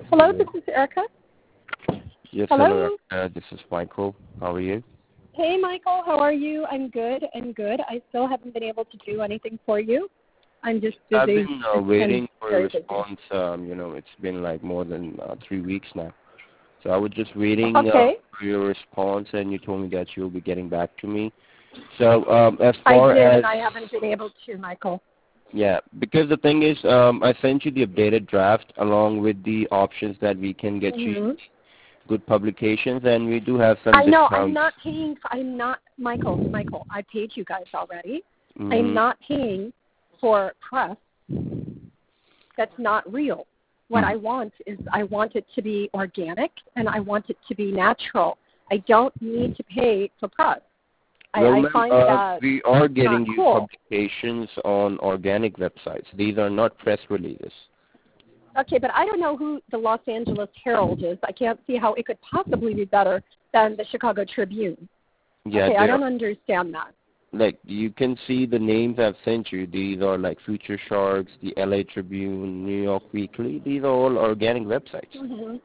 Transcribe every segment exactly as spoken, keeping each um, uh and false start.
Hello, this is Erica. Yes, Hello. hello. Uh, this is Michael. How are you? Hey, Michael. How are you? I'm good. I'm good. I still haven't been able to do anything for you. I'm just busy. I've been uh, It's waiting been for a very busy. response. Um, you know, it's been like more than uh, three weeks now. So I was just waiting Okay. uh, for your response, and you told me that you'll be getting back to me. So um, as I far did, as and I haven't been able to, Michael. yeah, because the thing is, um, I sent you the updated draft along with the options that we can get Mm-hmm. you good publications, and we do have some I know. discounts. I'm not paying. For, I'm not, Michael. Michael, I paid you guys already. Mm-hmm. I'm not paying for press that's not real. What I want is I want it to be organic, and I want it to be natural. I don't need to pay for press. I, Well, I ma'am, find uh, that we are getting not you cool. publications on organic websites. These are not press releases. Okay, but I don't know who the Los Angeles Herald is. I can't see how it could possibly be better than the Chicago Tribune. Yeah, okay, I they don't are, understand that. like you can see the names I've sent you. These are like Future Sharks, the L A Tribune, New York Weekly. These are all organic websites. Mm-hmm.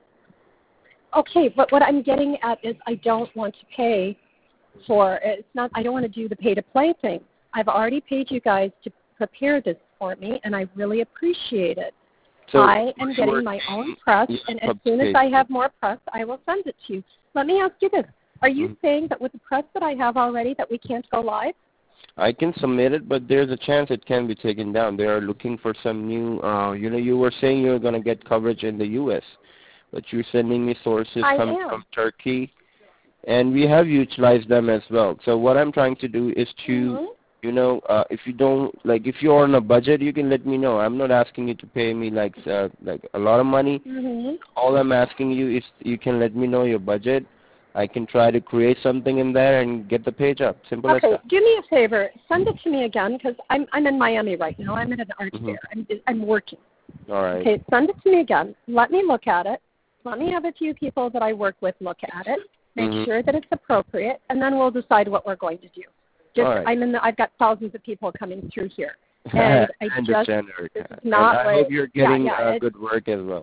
Okay, but what I'm getting at is I don't want to pay for it's not. I don't want to do the pay-to-play thing. I've already paid you guys to prepare this for me, and I really appreciate it. So I am you getting were my own saying press, you and have as soon as I publications. have more press, I will send it to you. Let me ask you this. Are you Mhm. saying that with the press that I have already that we can't go live? I can submit it, but there's a chance it can be taken down. They are looking for some new, uh, you know, you were saying you were going to get coverage in the U S, but you're sending me sources I coming am. from Turkey, and we have utilized them as well. So what I'm trying to do is to, Mm-hmm. you know, uh, if you don't, like, if you're on a budget, you can let me know. I'm not asking you to pay me, like, uh, like a lot of money. Mm-hmm. All I'm asking you is you can let me know your budget. I can try to create something in there and get the page up. Simple as Okay, that. do me a favor. Send it to me again because I'm I'm in Miami right now. I'm at an art Mm-hmm. fair. I'm I'm working. All right. Okay, send it to me again. Let me look at it. Let me have a few people that I work with look at it. Make Mm-hmm. sure that it's appropriate, and then we'll decide what we're going to do. Just All right. I'm in. The, I've got thousands of people coming through here, I and I just understand, this Erica. is And not I what. hope you're Yeah, getting yeah. uh, It's, good work as well.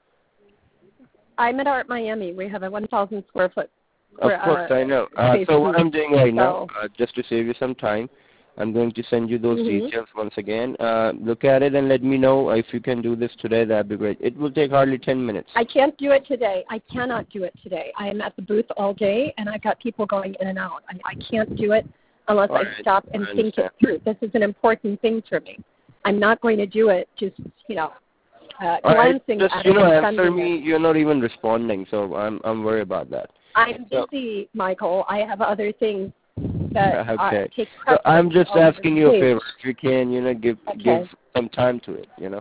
I'm at Art Miami. We have a one thousand square foot. Of square, course, uh, I know. Uh, space so what booth. I'm doing right So, now, uh, just to save you some time, I'm going to send you those mm-hmm. details once again. Uh, look at it and let me know if you can do this today. That'd be great. It will take hardly ten minutes. I can't do it today. I cannot do it today. I am at the booth all day, and I've got people going in and out. I, I can't do it unless All I right. stop and I think it understand. through. This is an important thing for me. I'm not going to do it just, you know, uh, All right. glancing Just, at you it know, and answer sending me. it. You're not even responding, so I'm I'm worried about that. I'm So, busy, Michael. I have other things that okay. uh, take So precedence I'm just over this asking you a page. favor. If you can, you know, give give Okay. some time to it, you know.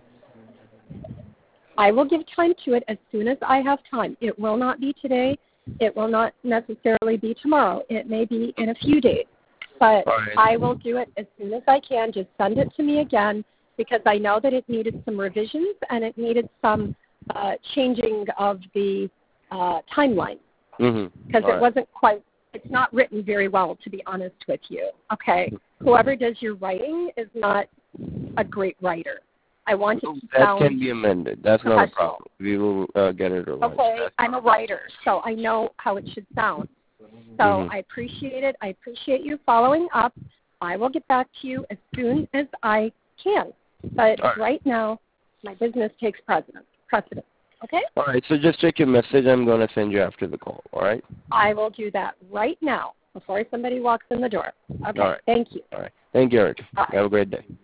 I will give time to it as soon as I have time. It will not be today. It will not necessarily be tomorrow. It may be in a few days. But All right. I will do it as soon as I can. Just send it to me again because I know that it needed some revisions and it needed some uh, changing of the uh, timeline Mm-hmm. because All it right. wasn't quite, it's not written very well, to be honest with you. Okay? Whoever does your writing is not a great writer. I want it to That sound can be amended. That's not a problem. We will uh, get it revised. okay, That's I'm a writer, so I know how it should sound. So mm-hmm. I appreciate it. I appreciate you following up. I will get back to you as soon as I can. But All right. right now, my business takes precedence. Precedence. Okay? All right. So just check your message. I'm going to send you after the call. All right? I will do that right now before somebody walks in the door. Okay. All right. Thank you. All right. Thank you, Eric. Bye. Have a great day.